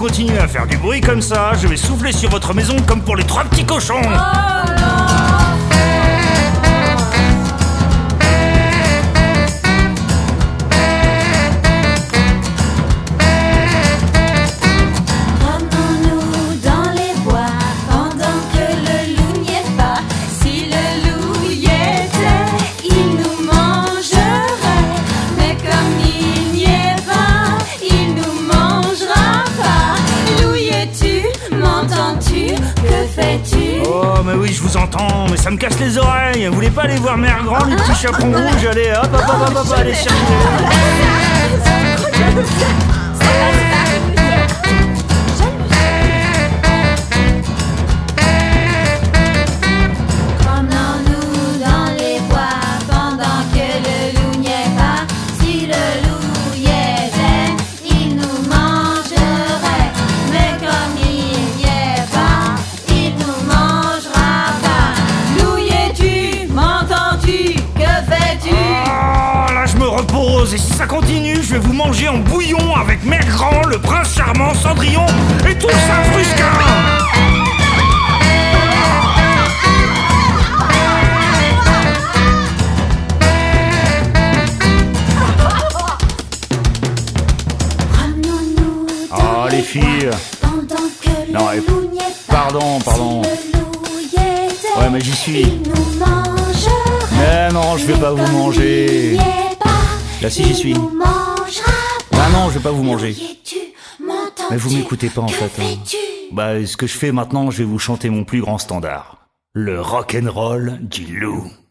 continuez à faire du bruit comme ça, je vais souffler sur votre maison comme pour les 3 petits cochons. Oh mais oui je vous entends, mais ça me casse les oreilles. Vous voulez pas aller voir Mère Grand, les petits chaperons rouges? Allez hop hop hop hop, allez chercher. Et si ça continue, je vais vous manger en bouillon avec Mère Grand, le prince charmant, Cendrillon et tout ça frusquin. Oh les filles. Non, pardon. Ouais mais j'y suis. Mais non, je vais pas vous manger. Là si j'y suis. Ah non, je vais pas vous manger. Mais vous m'écoutez pas en fait. Bah ce que je fais maintenant, je vais vous chanter mon plus grand standard. Le rock'n'roll du loup.